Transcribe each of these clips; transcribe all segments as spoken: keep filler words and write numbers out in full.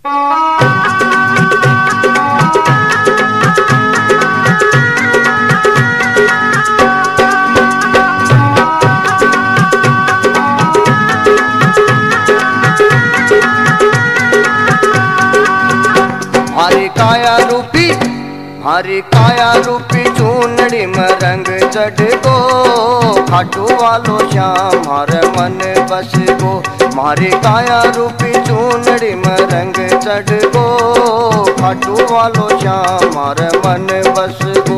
हरी काया रूपी हरी काया रूपी चूनड़ी में रंग चढ़ गो, खाटू वालो श्याम हर मन बस गो। मारी काया रूपी चूनड़ी में रंग चढ़ गो, खाटू वालो श्याम हर मन बस गो।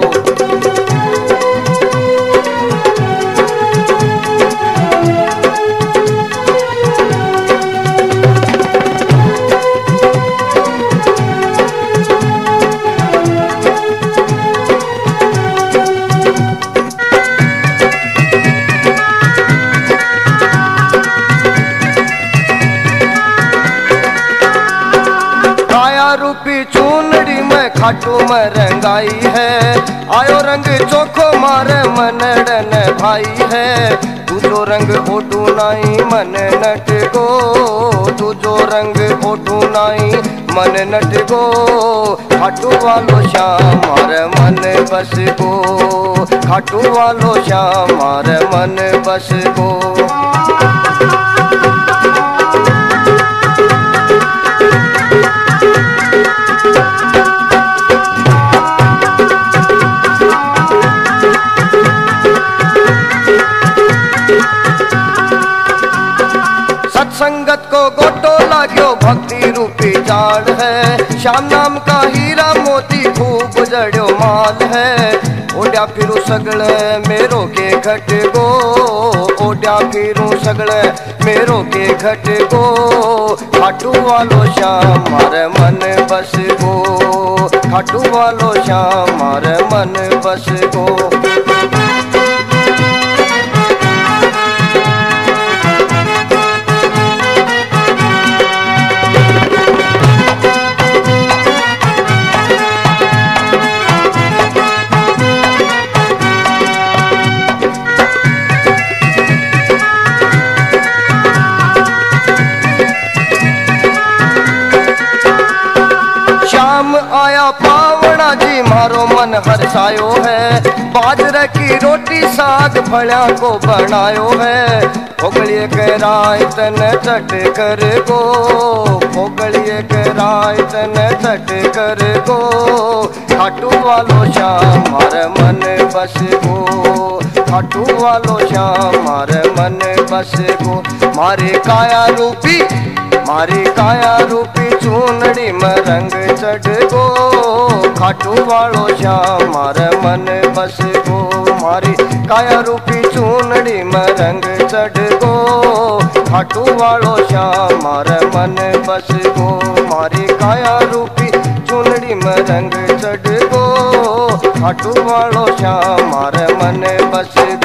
रूपी चूनड़ी में खाटू में रंगाई है, आयो रंग चोखो मारे मनड़न भाई है। तुझो रंग ओटू नाई मन नट गो, तुझो रंग ओटू नाई मन नट गो। खाटू वालो श्याम मार मन बस गो, खाटू वालो श्याम मार मन बस गो। सत्संगत को गोटो लाग्यो भक्ति रूपी जाड़ है, श्याम नाम का हीरा मोती खूब जड़ो माल है। ओड्या फिरू सगले मेरो के घट गो, ओड्या फिरू सगले मेरो के घट गो। खाटू वालो श्याम मार मन बस गो, खाटू वालो श्याम मार मन बस गो। आया पावड़ा जी मारो मन हर्षायो है, बाजरे की रोटी साग फलिया को बनायो है। फोगलिए के रात न चट कर गो, फोगलिए के रात न चट कर गो। खाटू वालो श्याम मार मन बस गो, खाटू वालो श्याम मार मन बस गो। मारे काया रूपी मारी काया रूपी चूनड़ी में रंग चढ़ गो, खाटू वालो श्याम मार मन बस गो। मारी काया रूपी चूनड़ी में रंग चढ़ गो, खाटू वालो श्याम मार मन बस गो। मारी काया रूपी चूनड़ी में रंग चढ़ गो, खाटू वालो श्याम मार मन बस